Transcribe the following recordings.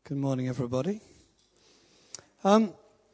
Good morning, everybody. The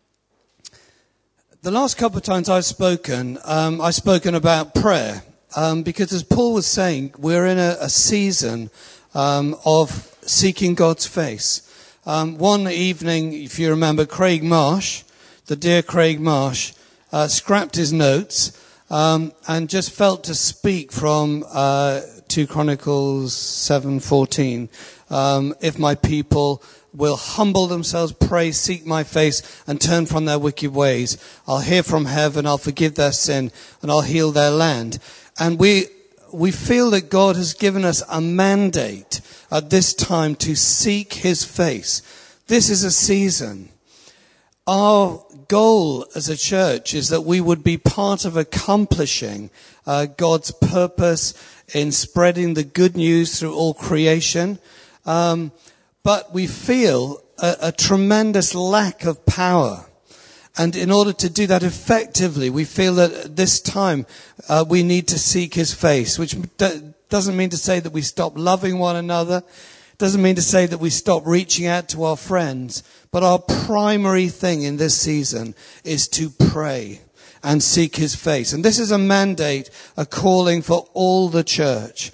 last couple of times I've spoken about prayer, because as Paul was saying, we're in a season of seeking God's face. One evening, if you remember, Craig Marsh, the dear Craig Marsh, scrapped his notes and just felt to speak from 2 Chronicles 7:14. If my people will humble themselves, pray, seek my face, and turn from their wicked ways, I'll hear from heaven, I'll forgive their sin, and I'll heal their land. And we feel that God has given us a mandate at this time to seek his face. This is a season. Our goal as a church is that we would be part of accomplishing God's purpose in spreading the good news through all creation. But we feel a tremendous lack of power. And in order to do that effectively, we feel that at this time we need to seek his face, which doesn't mean to say that we stop loving one another. Doesn't mean to say that we stop reaching out to our friends. But our primary thing in this season is to pray and seek his face. And this is a mandate, a calling for all the church.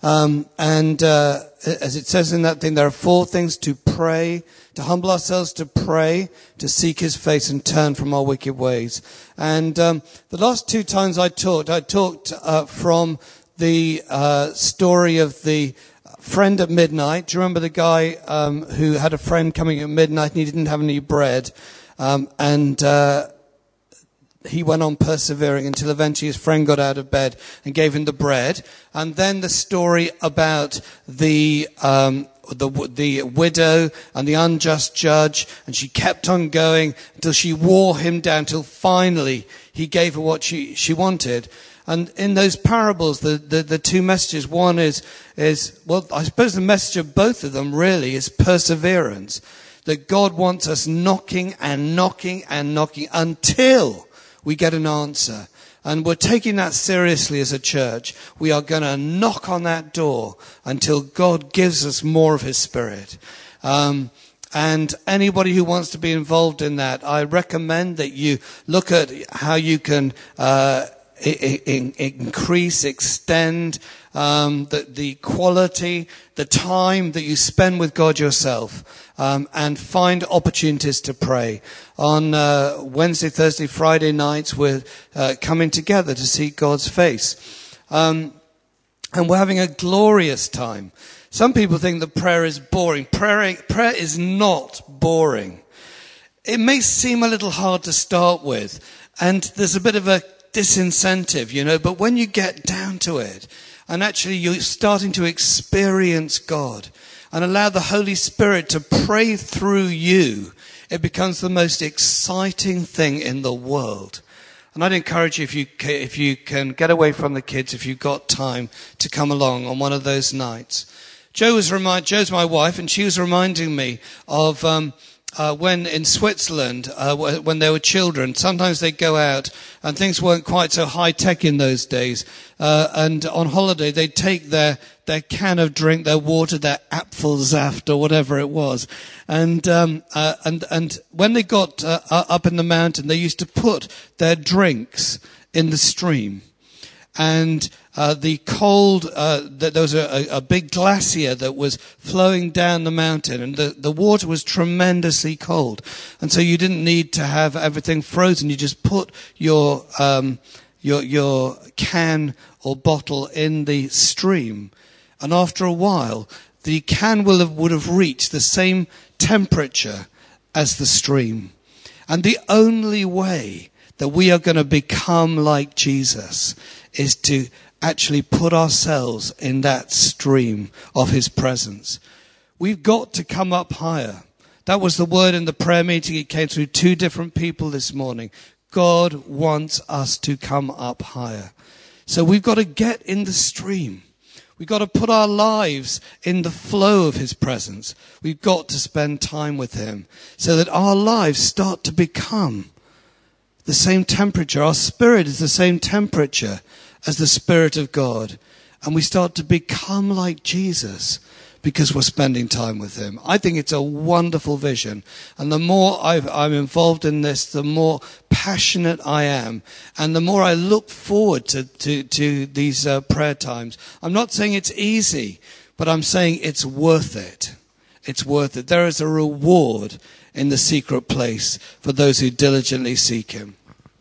As it says in that thing, there are 4 things: to pray, to humble ourselves, to pray, to seek his face and turn from our wicked ways. And the last 2 times I talked from the story of the friend at midnight. Do you remember the guy who had a friend coming at midnight and he didn't have any bread? He went on persevering until eventually his friend got out of bed and gave him the bread. And then the story about the widow and the unjust judge, and she kept on going until she wore him down, till finally he gave her what she wanted. And in those parables, the 2 messages, one is, well, I suppose the message of both of them really is perseverance. That God wants us knocking and knocking and knocking until we get an answer. And we're taking that seriously as a church. We are going to knock on that door until God gives us more of his Spirit. And anybody who wants to be involved in that, I recommend that you look at how you can increase, extend the quality, the time that you spend with God yourself, and find opportunities to pray. On Wednesday, Thursday, Friday nights, we're coming together to seek God's face. And we're having a glorious time. Some people think that prayer is boring. Prayer is not boring. It may seem a little hard to start with, and there's a bit of a disincentive, but when you get down to it, and actually you're starting to experience God and allow the Holy Spirit to pray through you, it becomes the most exciting thing in the world. And I'd encourage you, if you can get away from the kids, if you've got time, to come along on one of those nights. Jo's my wife, and she was reminding me of when in Switzerland, when they were children, sometimes they'd go out, and things weren't quite so high-tech in those days. And on holiday, they'd take their can of drink, their water, their Apfelsaft, or whatever it was. And when they got up in the mountain, they used to put their drinks in the stream. And the cold, there was a big glacier that was flowing down the mountain, and the water was tremendously cold. And so you didn't need to have everything frozen. You just put your can or bottle in the stream. And after a while, the can would have reached the same temperature as the stream. And the only way that we are going to become like Jesus is to actually put ourselves in that stream of his presence. We've got to come up higher. That was the word in the prayer meeting. It came through 2 different people this morning. God wants us to come up higher. So we've got to get in the stream. We've got to put our lives in the flow of his presence. We've got to spend time with him so that our lives start to become the same temperature. Our spirit is the same temperature as the Spirit of God. And we start to become like Jesus because we're spending time with him. I think it's a wonderful vision. And the more I'm involved in this, the more passionate I am. And the more I look forward to these prayer times. I'm not saying it's easy, but I'm saying it's worth it. It's worth it. There is a reward in the secret place for those who diligently seek him.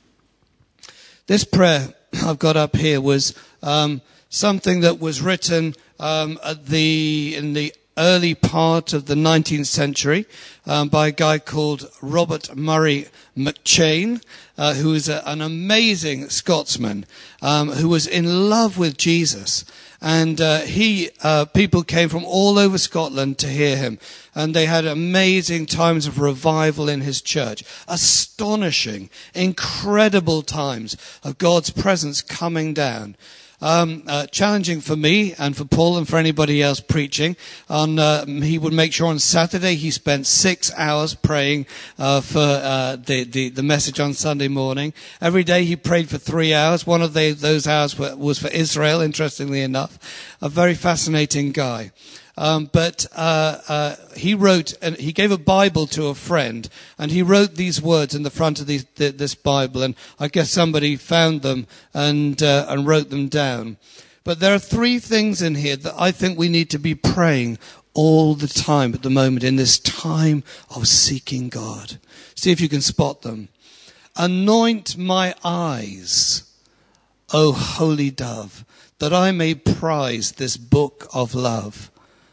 This prayer I've got up here was something that was written in the early part of the 19th century by a guy called Robert Murray McCheyne, who is an amazing Scotsman who was in love with Jesus. And people came from all over Scotland to hear him. And they had amazing times of revival in his church. Astonishing, incredible times of God's presence coming down. Challenging for me and for Paul and for anybody else preaching. He would make sure on Saturday he spent 6 hours praying for the message on Sunday morning. Every day he prayed for 3 hours. One of those hours was for Israel, interestingly enough. A very fascinating guy. But he wrote, and he gave a Bible to a friend, and he wrote these words in the front of this Bible, and I guess somebody found them and wrote them down. But there are 3 things in here that I think we need to be praying all the time at the moment in this time of seeking God. See if you can spot them. Anoint my eyes, O holy dove, that I may prize this book of love.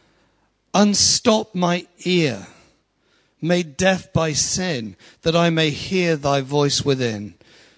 Unstop my ear, made deaf by sin, that I may hear thy voice within.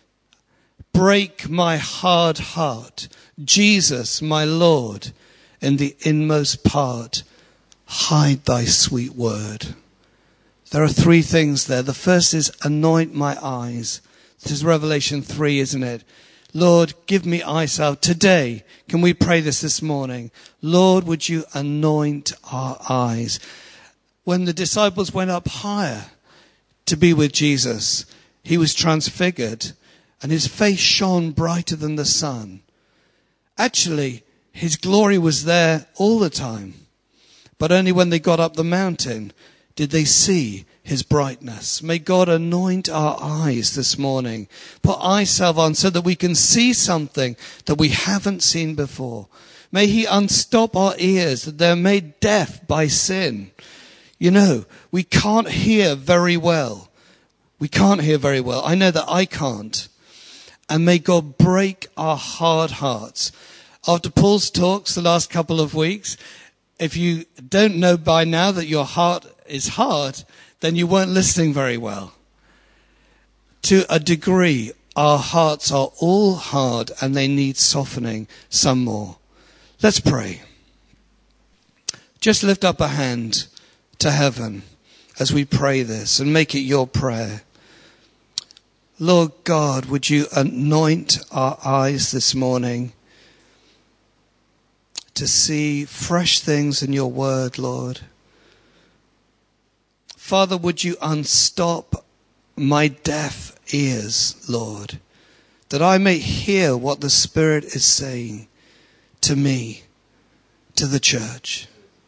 Break my hard heart, Jesus, my Lord, in the inmost part. Hide thy sweet word. There are 3 things there. The first is anoint my eyes. This is Revelation 3, isn't it? Lord, give me eyesight today. Can we pray this morning? Lord, would you anoint our eyes? When the disciples went up higher to be with Jesus, he was transfigured and his face shone brighter than the sun. Actually, his glory was there all the time. But only when they got up the mountain did they see his brightness. May God anoint our eyes this morning. Put eye salve on so that we can see something that we haven't seen before. May he unstop our ears that they're made deaf by sin. You know, we can't hear very well. We can't hear very well. I know that I can't. And may God break our hard hearts. After Paul's talks the last couple of weeks, if you don't know by now that your heart is hard, then you weren't listening very well. To a degree, our hearts are all hard and they need softening some more. Let's pray. Just lift up a hand to heaven as we pray this and make it your prayer. Lord God, would you anoint our eyes this morning to see fresh things in your word, Lord. Father, would you unstop my deaf ears, Lord, that I may hear what the Spirit is saying to me, to the church.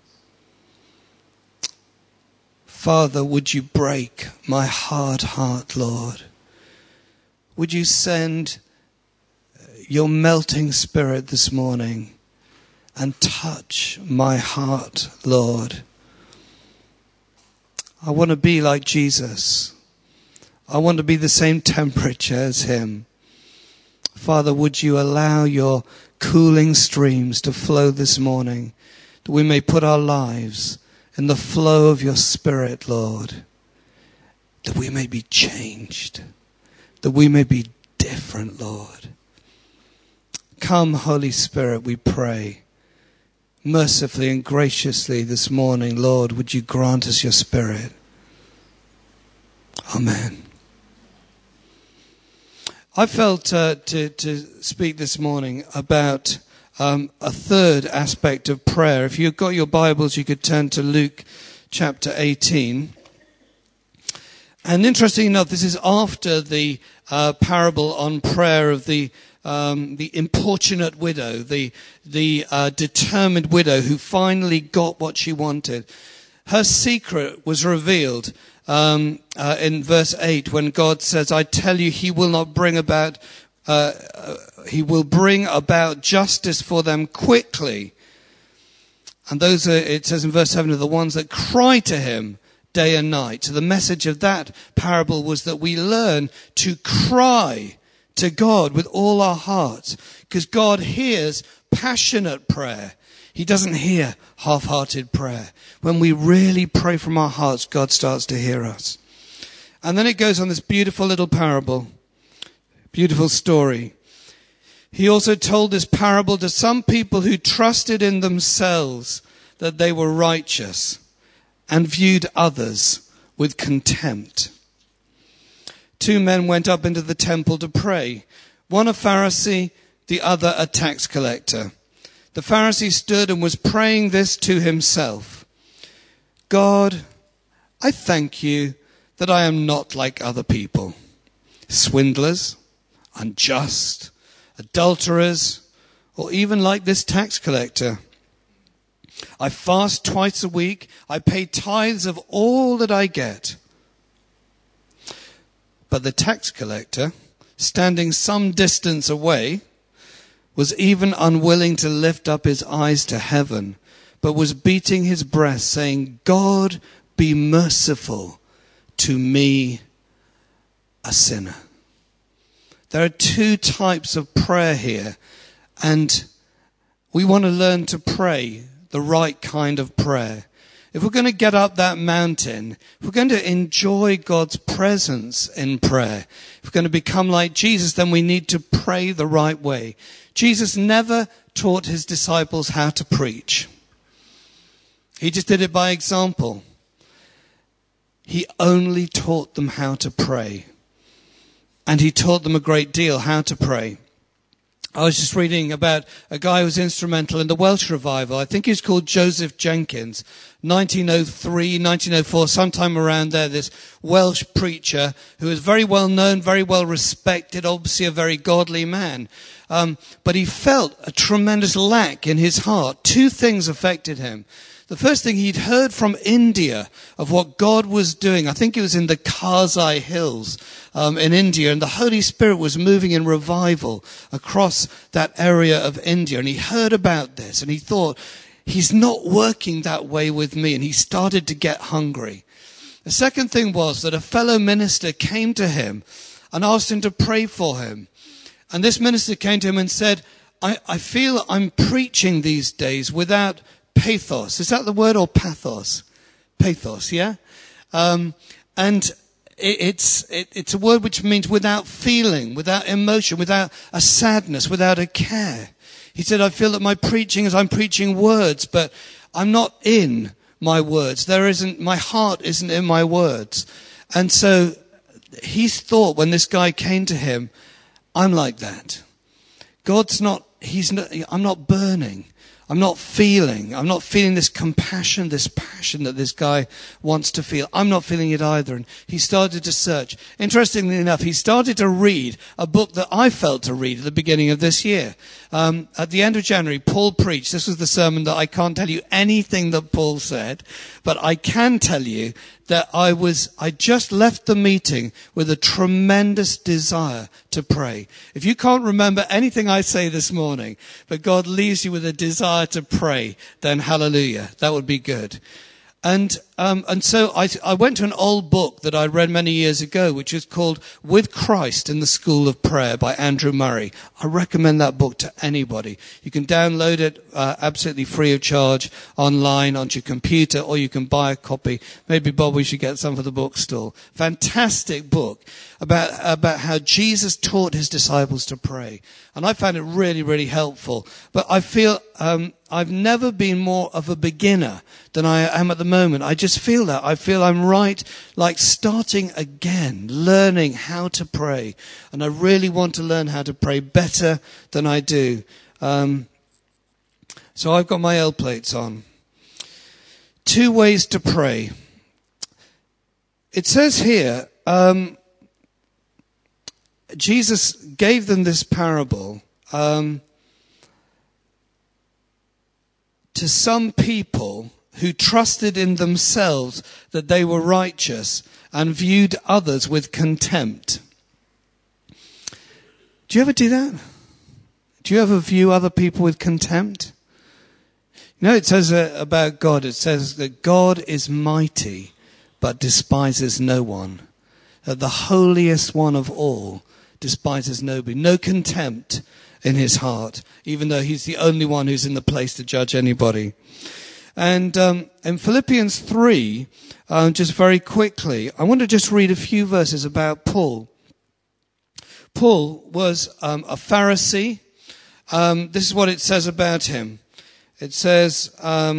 Father, would you break my hard heart, Lord? Would you send your melting Spirit this morning and touch my heart, Lord? I want to be like Jesus. I want to be the same temperature as him. Father, would you allow your cooling streams to flow this morning, that we may put our lives in the flow of your Spirit, Lord, that we may be changed, that we may be different, Lord. Come, Holy Spirit, we pray. Mercifully and graciously this morning, Lord, would you grant us your Spirit? Amen. I felt to speak this morning about a third aspect of prayer. If you've got your Bibles, you could turn to Luke chapter 18. And interesting enough, this is after the parable on prayer of the the importunate widow, the determined widow who finally got what she wanted. Her secret was revealed in verse 8 when God says, I tell you, he will bring about justice for them quickly. And those are, it says in verse 7, are the ones that cry to him day and night. So the message of that parable was that we learn to cry to God with all our hearts, because God hears passionate prayer. He doesn't hear half-hearted prayer. When we really pray from our hearts, God starts to hear us. And then it goes on this beautiful little parable, beautiful story. He also told this parable to some people who trusted in themselves that they were righteous and viewed others with contempt. 2 men went up into the temple to pray, one a Pharisee, the other a tax collector. The Pharisee stood and was praying this to himself. God, I thank you that I am not like other people, swindlers, unjust, adulterers, or even like this tax collector. I fast twice a week. I pay tithes of all that I get. But the tax collector, standing some distance away, was even unwilling to lift up his eyes to heaven, but was beating his breast, saying, God, be merciful to me, a sinner. There are 2 types of prayer here, and we want to learn to pray the right kind of prayer. If we're going to get up that mountain, if we're going to enjoy God's presence in prayer, if we're going to become like Jesus, then we need to pray the right way. Jesus never taught his disciples how to preach. He just did it by example. He only taught them how to pray. And he taught them a great deal how to pray. I was just reading about a guy who was instrumental in the Welsh revival. I think he was called Joseph Jenkins. 1903, 1904, sometime around there, this Welsh preacher who was very well known, very well respected, obviously a very godly man. But he felt a tremendous lack in his heart. 2 things affected him. The first thing, he'd heard from India of what God was doing. I think it was in the Karzai Hills in India, and the Holy Spirit was moving in revival across that area of India. And he heard about this, and he thought, he's not working that way with me, and he started to get hungry. The second thing was that a fellow minister came to him and asked him to pray for him. And this minister came to him and said, I feel I'm preaching these days without pathos. Is that the word, or pathos? Pathos, yeah? And it's a word which means without feeling, without emotion, without a sadness, without a care. He said, I feel that my preaching is I'm preaching words, but I'm not in my words. My heart isn't in my words. And so he thought, when this guy came to him, I'm like that. I'm not burning. I'm not feeling this compassion, this passion that this guy wants to feel. I'm not feeling it either. And he started to search. Interestingly enough, he started to read a book that I felt to read at the beginning of this year. At the end of January, Paul preached. This was the sermon that I can't tell you anything that Paul said, but I can tell you that I just left the meeting with a tremendous desire to pray. If you can't remember anything I say this morning, but God leaves you with a desire to pray, then hallelujah, that would be good. And so I went to an old book that I read many years ago, which is called With Christ in the School of Prayer by Andrew Murray. I recommend that book to anybody. You can download it absolutely free of charge online onto your computer, or you can buy a copy. Maybe, Bob, we should get some for the bookstall. Fantastic book about how Jesus taught his disciples to pray. And I found it really, really helpful. But I feel I've never been more of a beginner than I am at the moment. I just feel that. I feel I'm right, like starting again, learning how to pray. And I really want to learn how to pray better than I do. So I've got my L plates on. 2 ways to pray. It says here, Jesus gave them this parable to some people who trusted in themselves that they were righteous and viewed others with contempt. Do you ever do that? Do you ever view other people with contempt? You know, it says about God, it says that God is mighty, but despises no one. That the holiest one of all despises nobody. No contempt in his heart, even though he's the only one who's in the place to judge anybody. And in Philippians 3, just very quickly, I want to just read a few verses about Paul. Paul was a Pharisee. This is what it says about him. It says,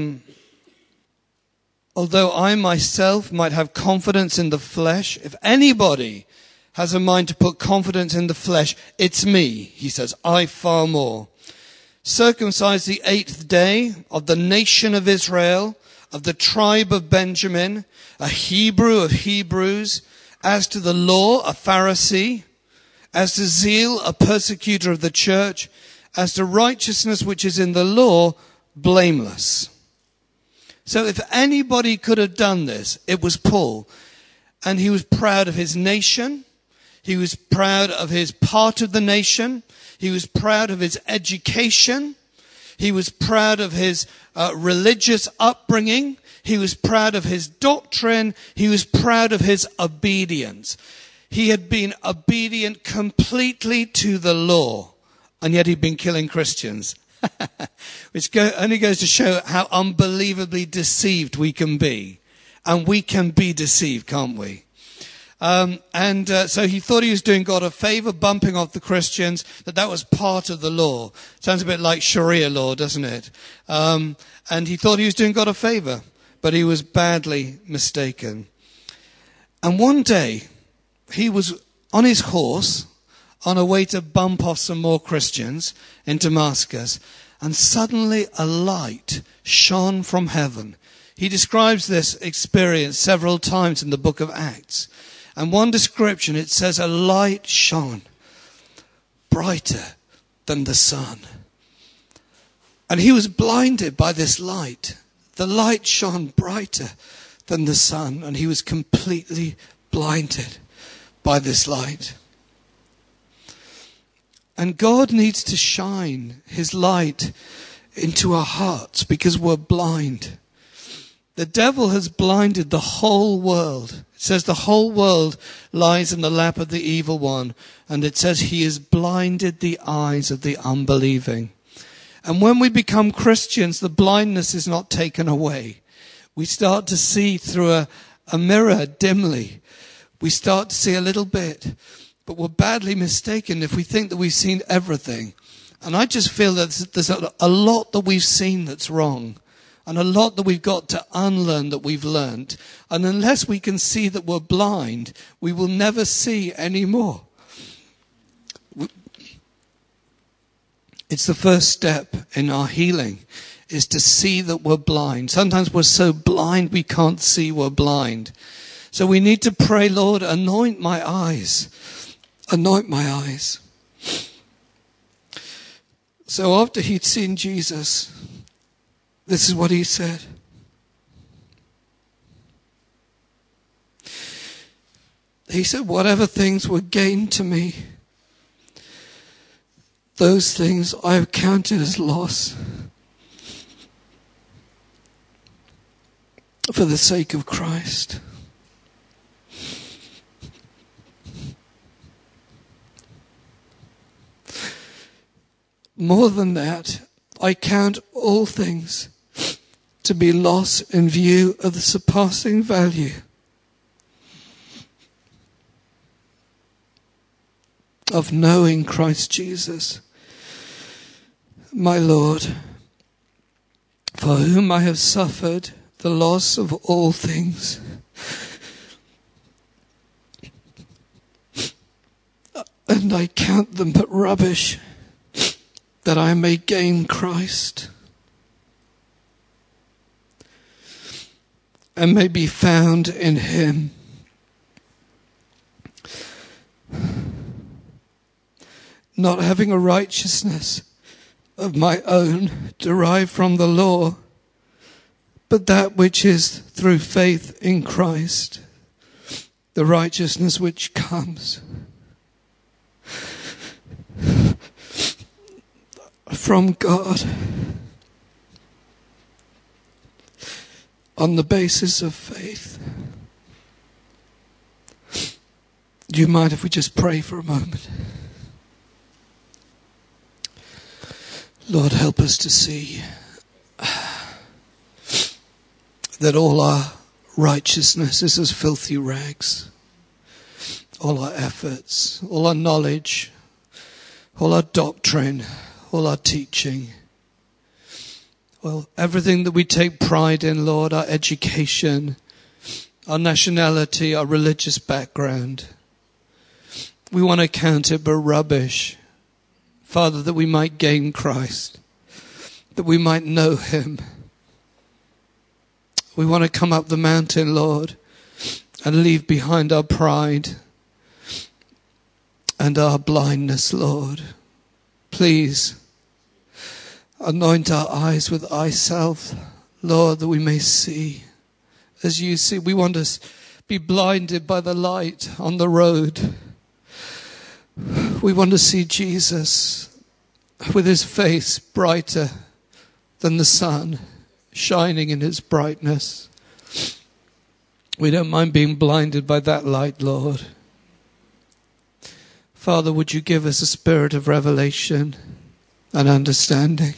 although I myself might have confidence in the flesh, if anybody has a mind to put confidence in the flesh, it's me, he says, I far more. Circumcised the 8th day of the nation of Israel, of the tribe of Benjamin, a Hebrew of Hebrews, as to the law, a Pharisee, as to zeal, a persecutor of the church, as to righteousness which is in the law, blameless. So if anybody could have done this, it was Paul. And he was proud of his nation. He was proud of his part of the nation. He was proud of his education. He was proud of his religious upbringing. He was proud of his doctrine. He was proud of his obedience. He had been obedient completely to the law, and yet he'd been killing Christians. Which only goes to show how unbelievably deceived we can be. And we can be deceived, can't we? So he thought he was doing God a favor, bumping off the Christians, that was part of the law. Sounds a bit like Sharia law, doesn't it? And he thought he was doing God a favor, but he was badly mistaken. And one day, he was on his horse, on a way to bump off some more Christians in Damascus, and suddenly a light shone from heaven. He describes this experience several times in the book of Acts. And one description, it says a light shone brighter than the sun. And he was blinded by this light. The light shone brighter than the sun, and he was completely blinded by this light. And God needs to shine his light into our hearts because we're blind. The devil has blinded the whole world. It says the whole world lies in the lap of the evil one. And it says he has blinded the eyes of the unbelieving. And when we become Christians, the blindness is not taken away. We start to see through a mirror dimly. We start to see a little bit. But we're badly mistaken if we think that we've seen everything. And I just feel that there's a lot that we've seen that's wrong. And a lot that we've got to unlearn that we've learned. And unless we can see that we're blind, we will never see any more. It's the first step in our healing, is to see that we're blind. Sometimes we're so blind we can't see we're blind. So we need to pray, Lord, anoint my eyes. Anoint my eyes. So after he'd seen Jesus, this is what he said. He said, whatever things were gained to me, those things I have counted as loss for the sake of Christ. More than that, I count all things to be loss in view of the surpassing value of knowing Christ Jesus, my Lord, for whom I have suffered the loss of all things, and I count them but rubbish, that I may gain Christ and may be found in him, not having a righteousness of my own derived from the law, but that which is through faith in Christ, the righteousness which comes from God on the basis of faith. Do you mind if we just pray for a moment? Lord, help us to see that all our righteousness is as filthy rags. All our efforts, all our knowledge, all our doctrine, all our teaching, well, everything that we take pride in, Lord, our education, our nationality, our religious background, we want to count it but rubbish. Father, that we might gain Christ, that we might know him. We want to come up the mountain, Lord, and leave behind our pride and our blindness, Lord. Please anoint our eyes with eye salve, Lord, that we may see as you see. We want to be blinded by the light on the road. We want to see Jesus with his face brighter than the sun, shining in his brightness. We don't mind being blinded by that light, Lord. Father, would you give us a spirit of revelation and understanding?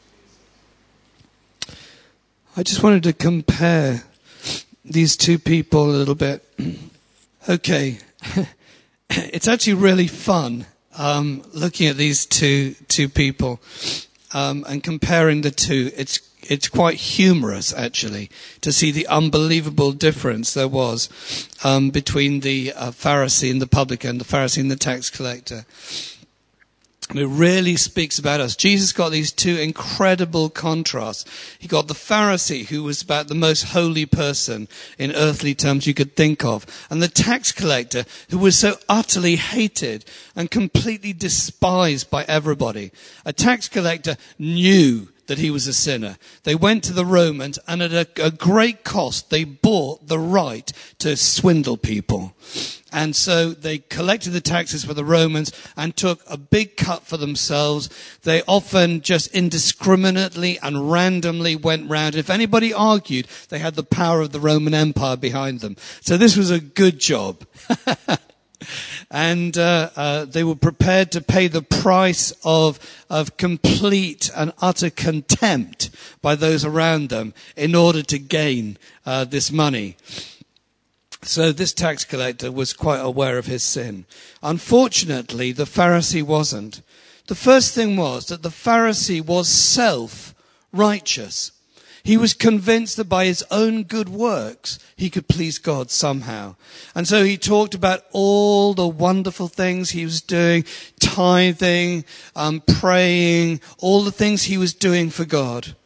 I just wanted to compare these two people a little bit. Okay. It's actually really fun looking at these two people and comparing the two. It's quite humorous, actually, to see the unbelievable difference there was between the Pharisee and the publican, the Pharisee and the tax collector. And it really speaks about us. Jesus got these two incredible contrasts. He got the Pharisee, who was about the most holy person in earthly terms you could think of, and the tax collector, who was so utterly hated and completely despised by everybody. A tax collector knew that he was a sinner. They went to the Romans, and at a great cost, they bought the right to swindle people. And so they collected the taxes for the Romans and took a big cut for themselves. They often just indiscriminately and randomly went round. If anybody argued, they had the power of the Roman Empire behind them. So this was a good job. And they were prepared to pay the price of complete and utter contempt by those around them in order to gain this money. So this tax collector was quite aware of his sin. Unfortunately, the Pharisee wasn't. The first thing was that the Pharisee was self-righteous. He was convinced that by his own good works, he could please God somehow. And so he talked about all the wonderful things he was doing, tithing, praying, all the things he was doing for God.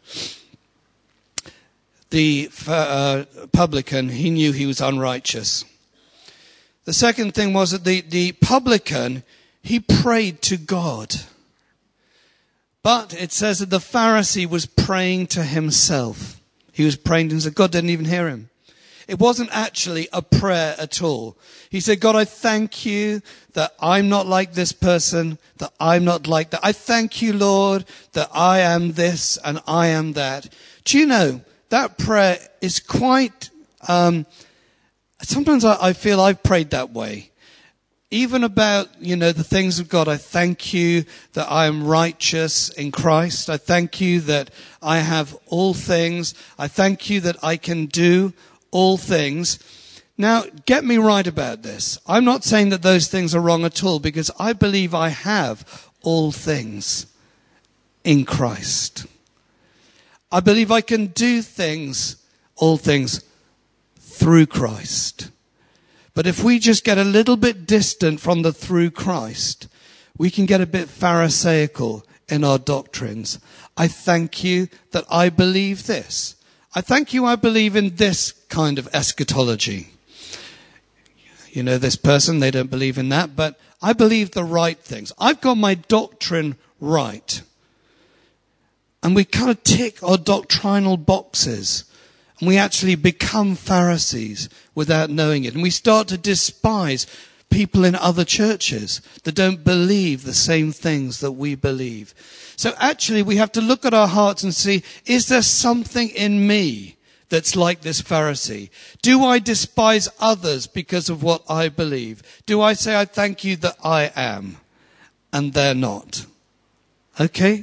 The publican, he knew he was unrighteous. The second thing was that the publican, he prayed to God. But it says that the Pharisee was praying to himself. He was praying to himself. God didn't even hear him. It wasn't actually a prayer at all. He said, God, I thank you that I'm not like this person, that I'm not like that. I thank you, Lord, that I am this and I am that. Do you know, that prayer is quite, sometimes I feel I've prayed that way. Even about, the things of God. I thank you that I am righteous in Christ. I thank you that I have all things. I thank you that I can do all things. Now, get me right about this. I'm not saying that those things are wrong at all, because I believe I have all things in Christ. I believe I can do all things through Christ. But if we just get a little bit distant from the through Christ, we can get a bit pharisaical in our doctrines. I thank you that I believe this. I thank you I believe in this kind of eschatology. this person, they don't believe in that, but I believe the right things. I've got my doctrine right. And we kind of tick our doctrinal boxes. And we actually become Pharisees without knowing it. And we start to despise people in other churches that don't believe the same things that we believe. So actually we have to look at our hearts and see, is there something in me that's like this Pharisee? Do I despise others because of what I believe? Do I say, I thank you that I am, and they're not? Okay?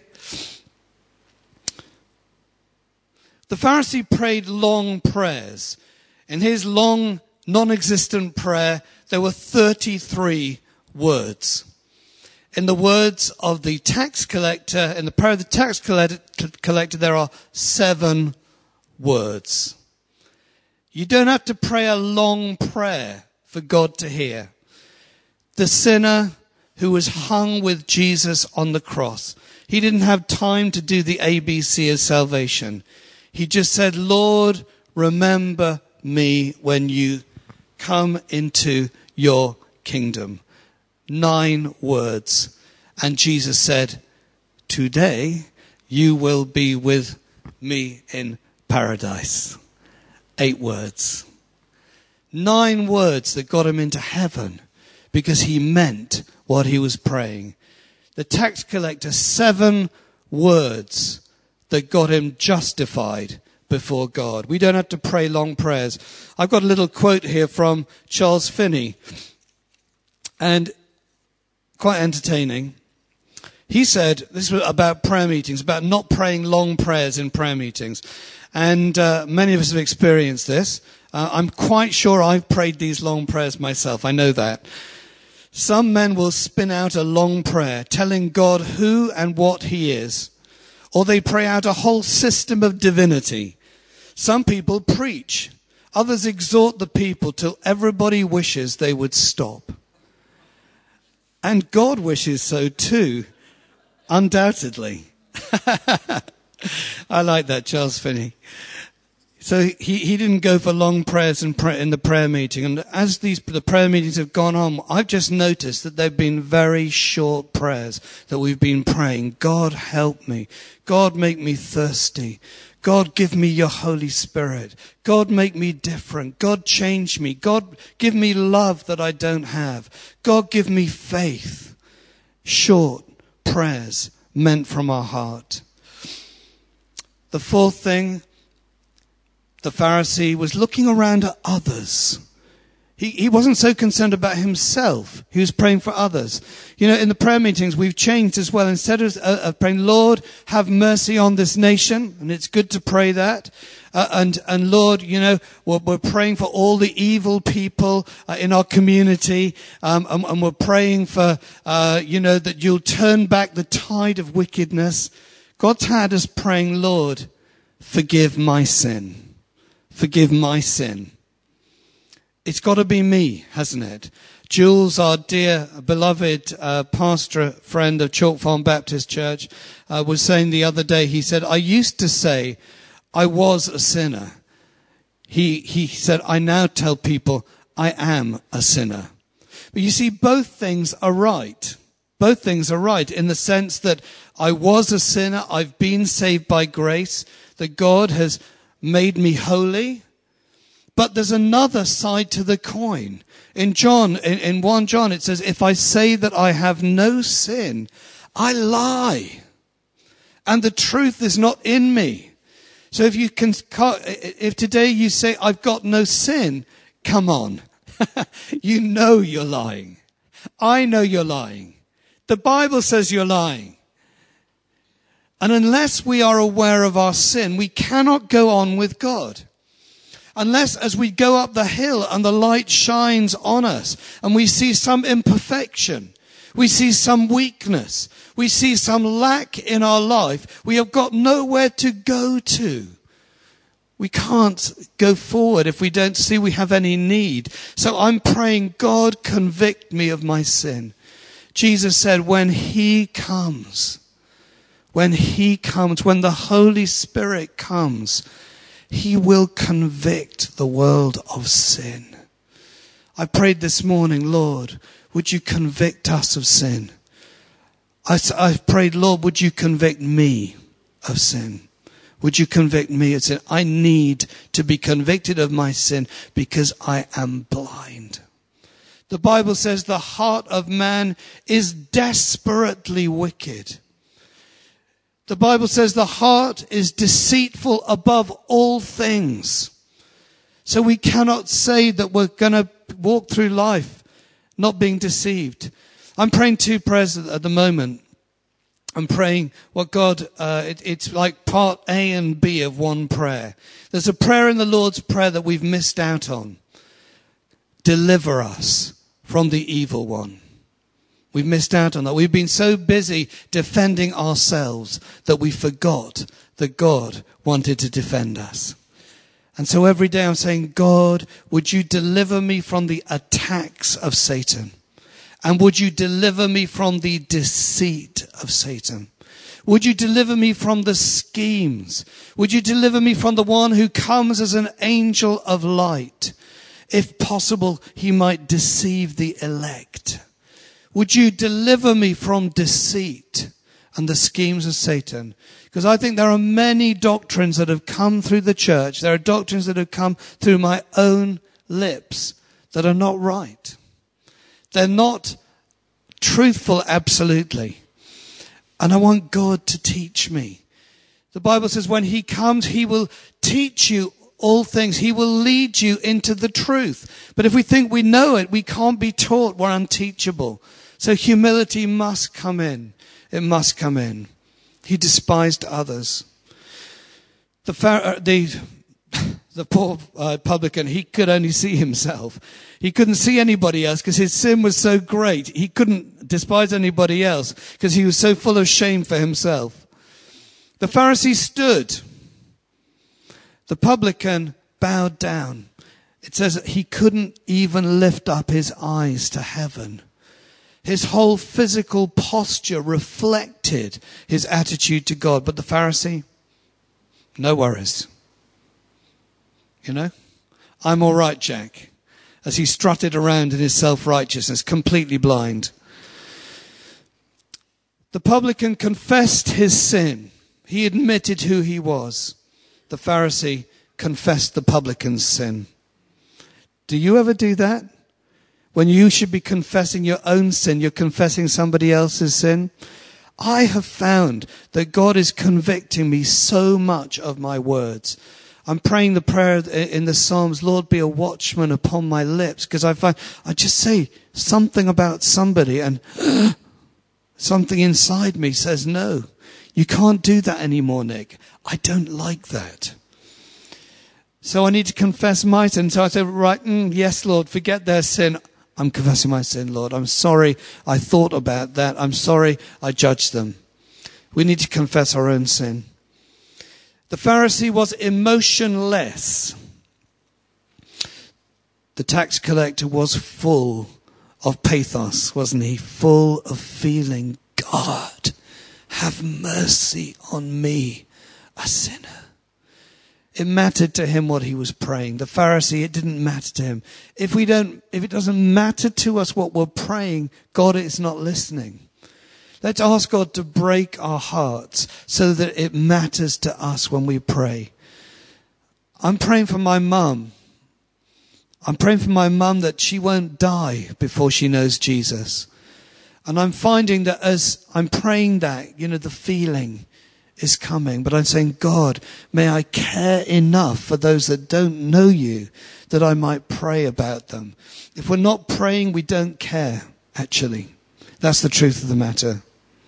The Pharisee prayed long prayers. In his long, non-existent prayer, there were 33 words. In the words of the tax collector, in the prayer of the tax collector, there are 7 words. You don't have to pray a long prayer for God to hear. The sinner who was hung with Jesus on the cross, he didn't have time to do the ABC of salvation. He just said, Lord, remember me when you come into your kingdom. 9 words. And Jesus said, today you will be with me in paradise. 8 words. 9 words that got him into heaven because he meant what he was praying. The tax collector, 7 words that got him justified before God. We don't have to pray long prayers. I've got a little quote here from Charles Finney, and quite entertaining. He said, this was about prayer meetings, about not praying long prayers in prayer meetings. And many of us have experienced this. I'm quite sure I've prayed these long prayers myself. I know that. Some men will spin out a long prayer telling God who and what he is. Or they pray out a whole system of divinity. Some people preach. Others exhort the people till everybody wishes they would stop. And God wishes so too, undoubtedly. I like that, Charles Finney. So he didn't go for long prayers in the prayer meeting. And as the prayer meetings have gone on, I've just noticed that they've been very short prayers that we've been praying. God, help me. God, make me thirsty. God, give me your Holy Spirit. God, make me different. God, change me. God, give me love that I don't have. God, give me faith. Short prayers meant from our heart. The 4th thing, the Pharisee was looking around at others. He wasn't so concerned about himself. He was praying for others. In the prayer meetings, we've changed as well. Instead of praying, Lord, have mercy on this nation, and it's good to pray that. And Lord, we're praying for all the evil people in our community, and we're praying for, that you'll turn back the tide of wickedness. God's had us praying, Lord, forgive my sin. Forgive my sin. It's got to be me, hasn't it? Jules, our dear, beloved pastor friend of Chalk Farm Baptist Church, was saying the other day, he said, I used to say I was a sinner. He said, I now tell people I am a sinner. But you see, both things are right. Both things are right in the sense that I was a sinner, I've been saved by grace, that God has made me holy. But there's another side to the coin. In 1 John, it says, if I say that I have no sin, I lie. And the truth is not in me. So if today you say, I've got no sin, come on. You know you're lying. I know you're lying. The Bible says you're lying. And unless we are aware of our sin, we cannot go on with God. Unless as we go up the hill and the light shines on us and we see some imperfection, we see some weakness, we see some lack in our life, we have got nowhere to go to. We can't go forward if we don't see we have any need. So I'm praying, God, convict me of my sin. Jesus said, when he comes, when the Holy Spirit comes, he will convict the world of sin. I prayed this morning, Lord, would you convict us of sin? I've prayed, Lord, would you convict me of sin? Would you convict me of sin? I need to be convicted of my sin because I am blind. The Bible says the heart of man is desperately wicked. The Bible says the heart is deceitful above all things. So we cannot say that we're going to walk through life not being deceived. I'm praying 2 prayers at the moment. I'm praying what God, it's like part A and B of one prayer. There's a prayer in the Lord's Prayer that we've missed out on. Deliver us from the evil one. We've missed out on that. We've been so busy defending ourselves that we forgot that God wanted to defend us. And so every day I'm saying, God, would you deliver me from the attacks of Satan? And would you deliver me from the deceit of Satan? Would you deliver me from the schemes? Would you deliver me from the one who comes as an angel of light? If possible, he might deceive the elect. Would you deliver me from deceit and the schemes of Satan? Because I think there are many doctrines that have come through the church. There are doctrines that have come through my own lips that are not right. They're not truthful, absolutely. And I want God to teach me. The Bible says when he comes, he will teach you all things. He will lead you into the truth. But if we think we know it, we can't be taught. We're unteachable. So humility must come in. It must come in. He despised others. The poor publican, he could only see himself. He couldn't see anybody else because his sin was so great. He couldn't despise anybody else because he was so full of shame for himself. The Pharisee stood. The publican bowed down. It says that he couldn't even lift up his eyes to heaven. His whole physical posture reflected his attitude to God. But the Pharisee, no worries. You know, I'm all right, Jack. As he strutted around in his self-righteousness, completely blind. The publican confessed his sin. He admitted who he was. The Pharisee confessed the publican's sin. Do you ever do that? When you should be confessing your own sin, you're confessing somebody else's sin. I have found that God is convicting me so much of my words. I'm praying the prayer in the Psalms, Lord, be a watchman upon my lips. Because I find I just say something about somebody and something inside me says, no, you can't do that anymore, Nick. I don't like that. So I need to confess my sin. So I say, right, yes, Lord, forget their sin. I'm confessing my sin, Lord. I'm sorry I thought about that. I'm sorry I judged them. We need to confess our own sin. The Pharisee was emotionless. The tax collector was full of pathos, wasn't he? Full of feeling, God, have mercy on me, a sinner. It mattered to him what he was praying. The Pharisee, it didn't matter to him. If it doesn't matter to us what we're praying, God is not listening. Let's ask God to break our hearts so that it matters to us when we pray. I'm praying for my mum. I'm praying for my mum that she won't die before she knows Jesus. And I'm finding that as I'm praying that, the feeling is coming. But I'm saying, God, may I care enough for those that don't know you that I might pray about them. If we're not praying, we don't care, actually. That's the truth of the matter.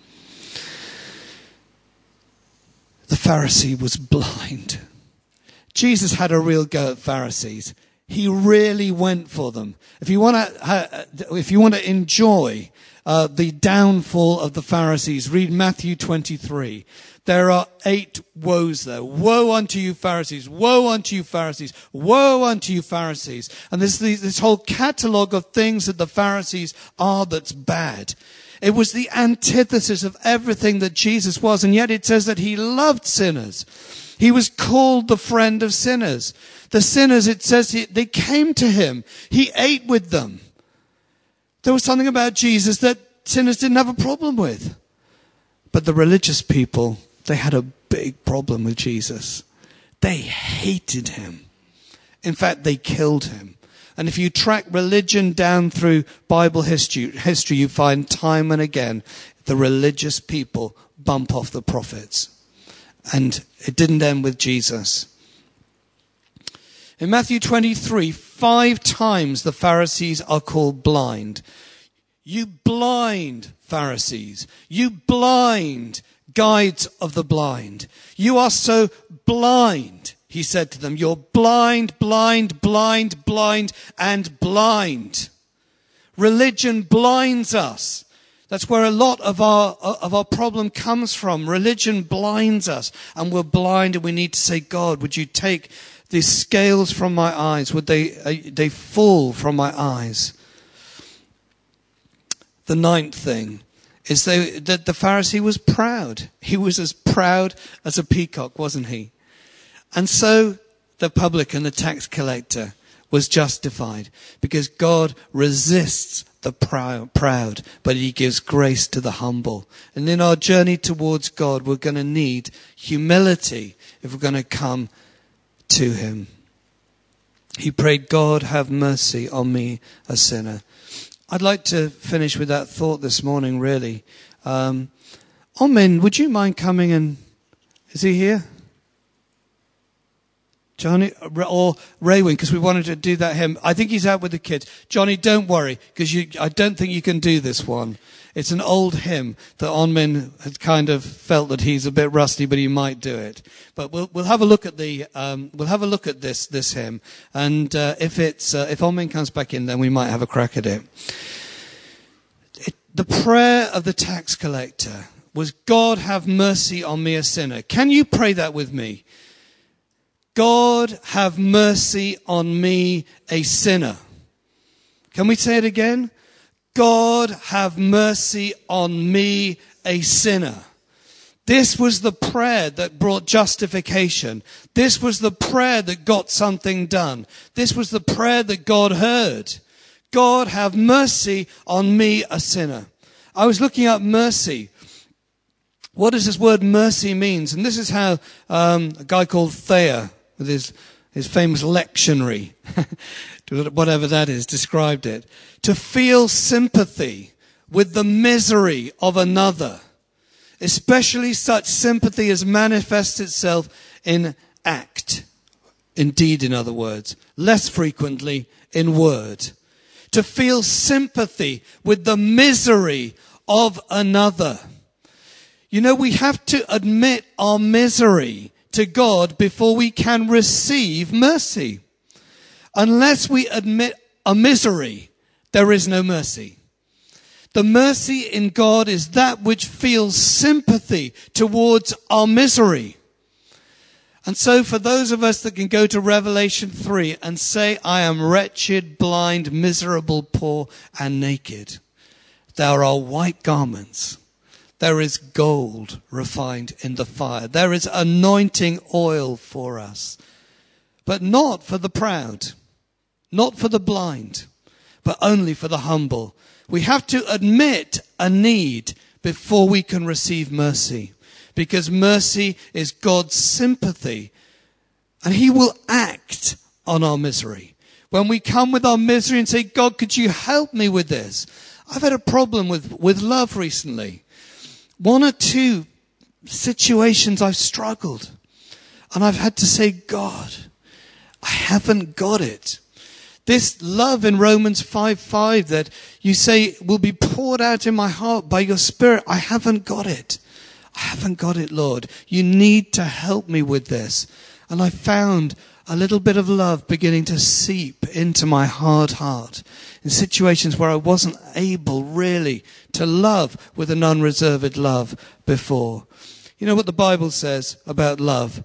The Pharisee was blind. Jesus had a real go at Pharisees. He really went for them. If you want to enjoy the downfall of the Pharisees, read Matthew 23. There are 8 woes there. Woe unto you, Pharisees. Woe unto you, Pharisees. Woe unto you, Pharisees. And there's this whole catalogue of things that the Pharisees are that's bad. It was the antithesis of everything that Jesus was. And yet it says that he loved sinners. He was called the friend of sinners. The sinners, it says, they came to him. He ate with them. There was something about Jesus that sinners didn't have a problem with. But the religious people, they had a big problem with Jesus. They hated him. In fact, they killed him. And if you track religion down through Bible history, you find time and again the religious people bump off the prophets. And it didn't end with Jesus. In Matthew 23, 5 times the Pharisees are called blind. You blind Pharisees. You blind guides of the blind. You are so blind, he said to them. You're blind, blind, blind, blind, and blind. Religion blinds us. That's where a lot of our problem comes from. Religion blinds us, and we're blind, and we need to say, God, would you take these scales from my eyes? Would they fall from my eyes? The 9th thing is that the Pharisee was proud. He was as proud as a peacock, wasn't he? And so the publican, the tax collector, was justified because God resists the proud, but he gives grace to the humble. And in our journey towards God, we're going to need humility if we're going to come to him. He prayed, God, have mercy on me, a sinner. I'd like to finish with that thought this morning, really. Omin, would you mind coming and... Is he here? Johnny or Raywin, because we wanted to do that hymn. I think he's out with the kids. Johnny, don't worry, because I don't think you can do this one. It's an old hymn that Onmin had kind of felt that he's a bit rusty, but he might do it. But we'll have a look at this hymn, and if Onmin comes back in, then we might have a crack at it. The prayer of the tax collector was, God, have mercy on me, a sinner. Can you pray that with me? God, have mercy on me, a sinner. Can we say it again? God, have mercy on me, a sinner. This was the prayer that brought justification. This was the prayer that got something done. This was the prayer that God heard. God, have mercy on me, a sinner. I was looking up mercy. What does this word mercy means? And this is how a guy called Thayer, with his famous lectionary, whatever that is, described it. To feel sympathy with the misery of another, especially such sympathy as manifests itself in act, in deed, in other words, less frequently in word. To feel sympathy with the misery of another. You know, we have to admit our misery to God before we can receive mercy. Unless we admit a misery, there is no mercy. The mercy in God is that which feels sympathy towards our misery. And so for those of us that can go to Revelation 3 and say, I am wretched, blind, miserable, poor, and naked. There are white garments. There is gold refined in the fire. There is anointing oil for us. But not for the proud, not for the blind, but only for the humble. We have to admit a need before we can receive mercy. Because mercy is God's sympathy. And he will act on our misery. When we come with our misery and say, God, could you help me with this? I've had a problem with love recently. 1 or 2 situations I've struggled. And I've had to say, God, I haven't got it. This love in Romans 5:5 that you say will be poured out in my heart by your Spirit, I haven't got it. I haven't got it, Lord. You need to help me with this. And I found a little bit of love beginning to seep into my hard heart in situations where I wasn't able really to love with an unreserved love before. You know what the Bible says about love?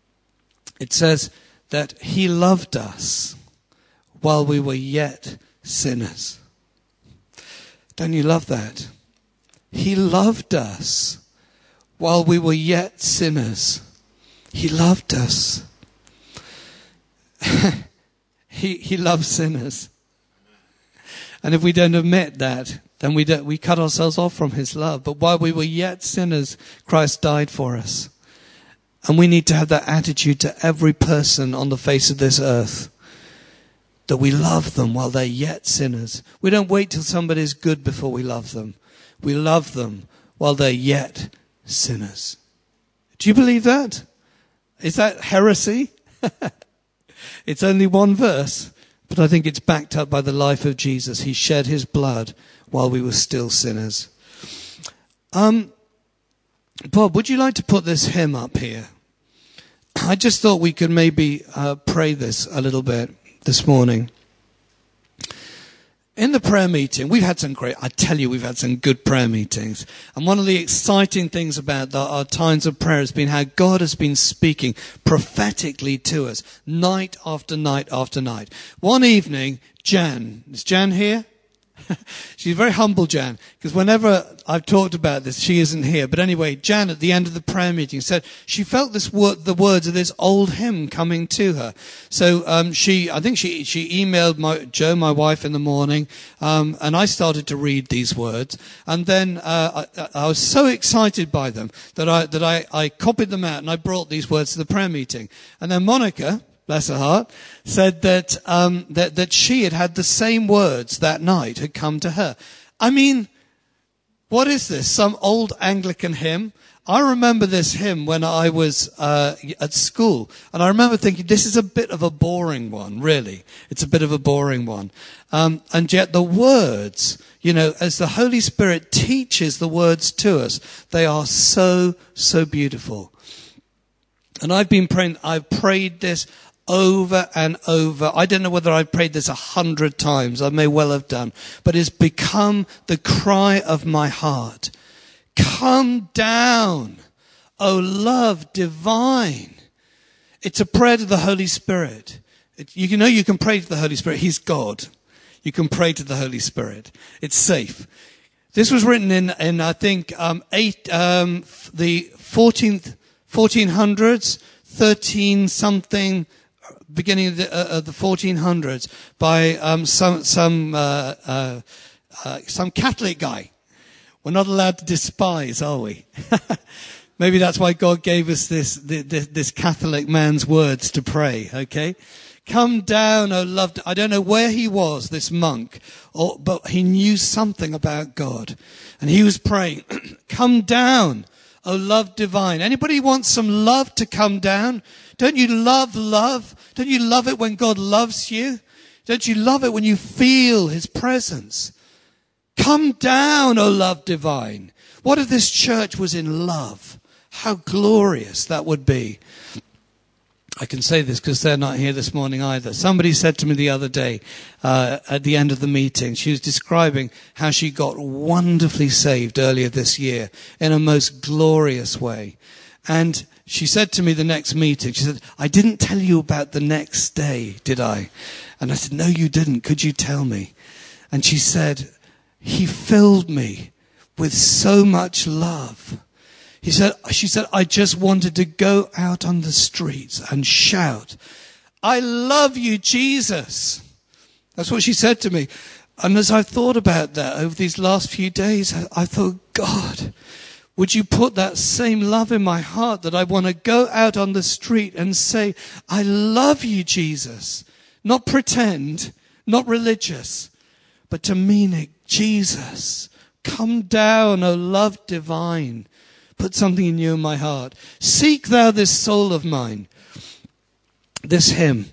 It says that he loved us while we were yet sinners. Don't you love that? He loved us while we were yet sinners. He loved us. He loves sinners. And if we don't admit that, then we cut ourselves off from his love. But while we were yet sinners, Christ died for us. And we need to have that attitude to every person on the face of this earth, that we love them while they're yet sinners. We don't wait till somebody's good before we love them. We love them while they're yet sinners. Do you believe that? Is that heresy? It's only one verse, but I think it's backed up by the life of Jesus. He shed his blood while we were still sinners. Bob, would you like to put this hymn up here? I just thought we could maybe pray this a little bit this morning. In the prayer meeting, we've had some good prayer meetings. And one of the exciting things about our times of prayer has been how God has been speaking prophetically to us night after night after night. One evening, Jan, is Jan here? She's very humble, Jan, because whenever I've talked about this, she isn't here. But anyway, Jan, at the end of the prayer meeting, said she felt the words of this old hymn coming to her. So I think she emailed Joe, my wife, in the morning, and I started to read these words. And then I was so excited by them that I copied them out and I brought these words to the prayer meeting. And then Monica, bless her heart, said that she had the same words that night had come to her. I mean, what is this? Some old Anglican hymn? I remember this hymn when I was at school, and I remember thinking, this is a bit of a boring one, really. It's a bit of a boring one. And yet the words, as the Holy Spirit teaches the words to us, they are so, so beautiful. And I've prayed this over and over. I don't know whether I've prayed this 100 times. I may well have done. But it's become the cry of my heart. Come down, O love divine. It's a prayer to the Holy Spirit. You can pray to the Holy Spirit. He's God. You can pray to the Holy Spirit. It's safe. This was written in I think, the 1400s, 13 something, beginning of the 1400s, by some Catholic guy. We're not allowed to despise, are we? Maybe that's why God gave us this Catholic man's words to pray. Okay, come down, O loved. I don't know where he was, this monk, but he knew something about God, and he was praying, "Come down, O love divine." Anybody want some love to come down? Don't you love love? Don't you love it when God loves you? Don't you love it when you feel his presence? Come down, O love divine. What if this church was in love? How glorious that would be. I can say this because they're not here this morning either. Somebody said to me the other day, at the end of the meeting, she was describing how she got wonderfully saved earlier this year in a most glorious way. And she said to me the next meeting, she said, "I didn't tell you about the next day, did I?" And I said, "No, you didn't. Could you tell me?" And she said, "He filled me with so much love." She said, "I just wanted to go out on the streets and shout, 'I love you, Jesus.'" That's what she said to me. And as I thought about that over these last few days, I thought, God, would you put that same love in my heart that I want to go out on the street and say, "I love you, Jesus." Not pretend, not religious, but to mean it. Jesus, come down, O love divine. Put something in you in my heart. Seek thou this soul of mine. This hymn,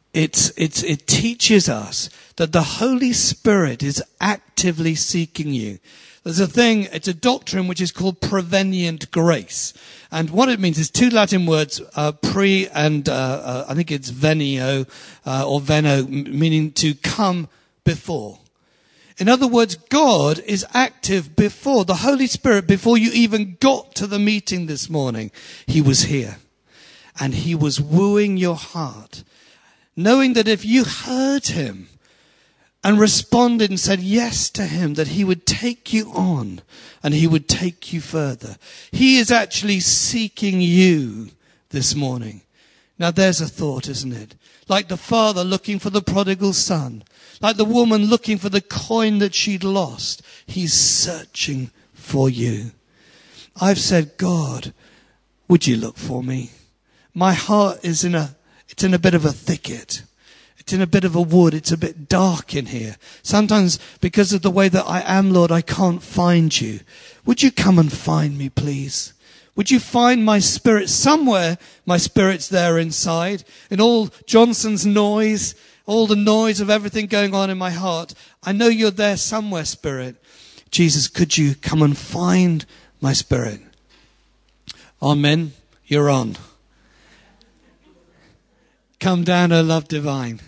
it teaches us that the Holy Spirit is actively seeking you. There's it's a doctrine which is called prevenient grace. And what it means is two Latin words, pre and I think it's venio or veno, meaning to come before. In other words, God is active before. The Holy Spirit, before you even got to the meeting this morning, he was here. And he was wooing your heart, knowing that if you heard him and responded and said yes to him, that he would take you on and he would take you further. He is actually seeking you this morning. Now there's a thought, isn't it? Like the father looking for the prodigal son. Like the woman looking for the coin that she'd lost. He's searching for you. I've said, God, would you look for me? My heart is in a bit of a thicket. It's in a bit of a wood. It's a bit dark in here. Sometimes because of the way that I am, Lord, I can't find you. Would you come and find me, please? Would you find my spirit somewhere? My spirit's there inside. In all Johnson's noise, all the noise of everything going on in my heart, I know you're there somewhere, Spirit. Jesus, could you come and find my spirit? Amen. You're on. Come down, O love divine.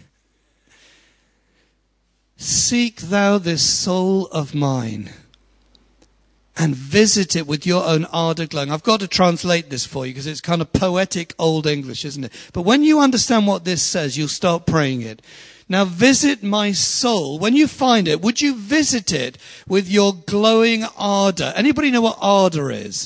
Seek thou this soul of mine and visit it with your own ardor glowing. I've got to translate this for you because it's kind of poetic old English, isn't it? But when you understand what this says, you'll start praying it. Now visit my soul. When you find it, would you visit it with your glowing ardor? Anybody know what ardor is?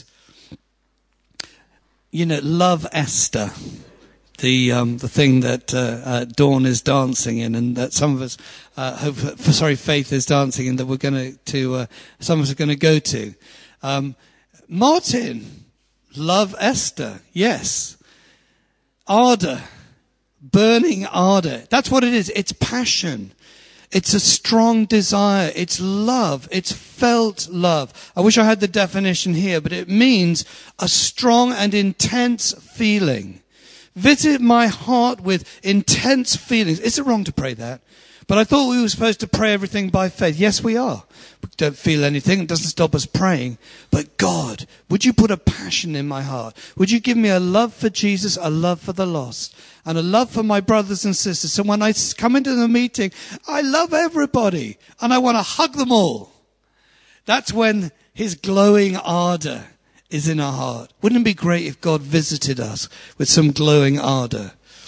You know, love Esther. The thing that Dawn is dancing in, and that some of us, Faith is dancing in, that we're going to some of us are going to go to. Martin, love Esther, yes. Ardor, burning ardor. That's what it is. It's passion. It's a strong desire. It's love. It's felt love. I wish I had the definition here, but it means a strong and intense feeling. Visit my heart with intense feelings. Is it wrong to pray that? But I thought we were supposed to pray everything by faith. Yes, we are. We don't feel anything. It doesn't stop us praying. But God, would you put a passion in my heart? Would you give me a love for Jesus, a love for the lost, and a love for my brothers and sisters? So when I come into the meeting, I love everybody, and I want to hug them all. That's when his glowing ardor is in our heart. Wouldn't it be great if God visited us with some glowing ardor?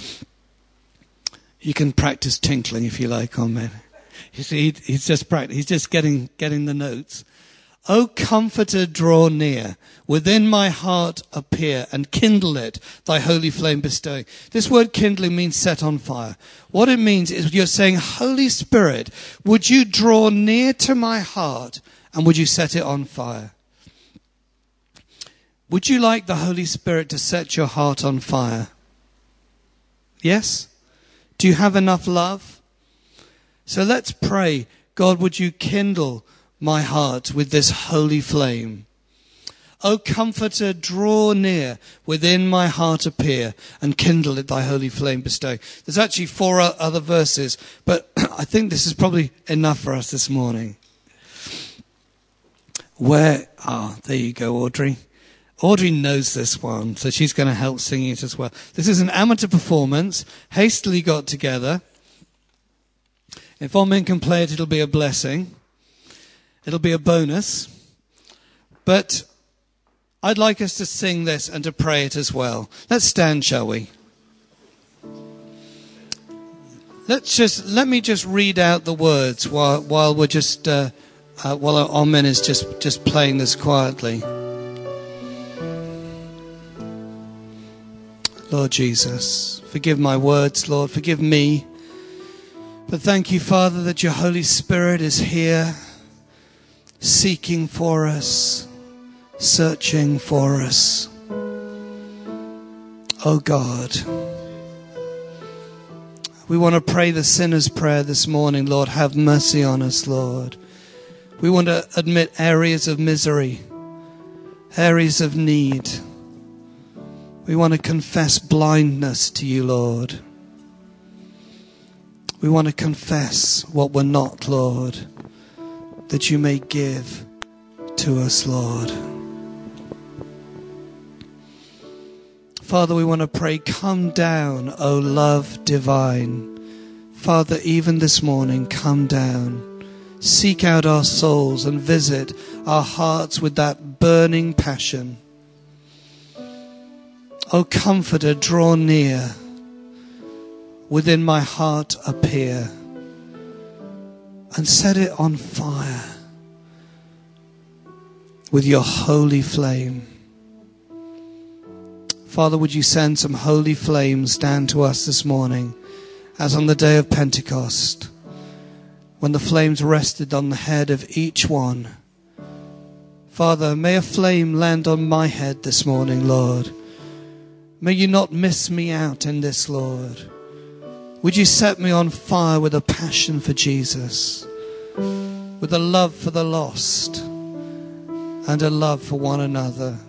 You can practice tinkling if you like, amen. You see, he's just practicing. He's just getting the notes. O Comforter, draw near. Within my heart appear and kindle it, thy holy flame bestowing. This word kindling means set on fire. What it means is you're saying, Holy Spirit, would you draw near to my heart and would you set it on fire? Would you like the Holy Spirit to set your heart on fire? Yes? Do you have enough love? So let's pray. God, would you kindle my heart with this holy flame? O Comforter, draw near, within my heart appear, and kindle it thy holy flame bestowing. There's actually 4 other verses, but I think this is probably enough for us this morning. There you go, Audrey. Audrey knows this one, so she's going to help sing it as well. This is an amateur performance, hastily got together. If all men can play it, it'll be a blessing. It'll be a bonus. But I'd like us to sing this and to pray it as well. Let's stand, shall we? Let me just read out the words while we're just while our men is just playing this quietly. Lord Jesus, forgive my words, Lord, forgive me. But thank you, Father, that your Holy Spirit is here, seeking for us, searching for us. Oh God, we want to pray the sinner's prayer this morning. Lord, have mercy on us, Lord. We want to admit areas of misery, areas of need. We want to confess blindness to you, Lord. We want to confess what we're not, Lord, that you may give to us, Lord. Father, we want to pray, come down, O love divine. Father, even this morning, come down. Seek out our souls and visit our hearts with that burning passion. O Comforter, draw near. Within my heart appear. And set it on fire with your holy flame. Father, would you send some holy flames down to us this morning, as on the day of Pentecost, when the flames rested on the head of each one. Father, may a flame land on my head this morning, Lord. May you not miss me out in this, Lord. Would you set me on fire with a passion for Jesus, with a love for the lost, and a love for one another.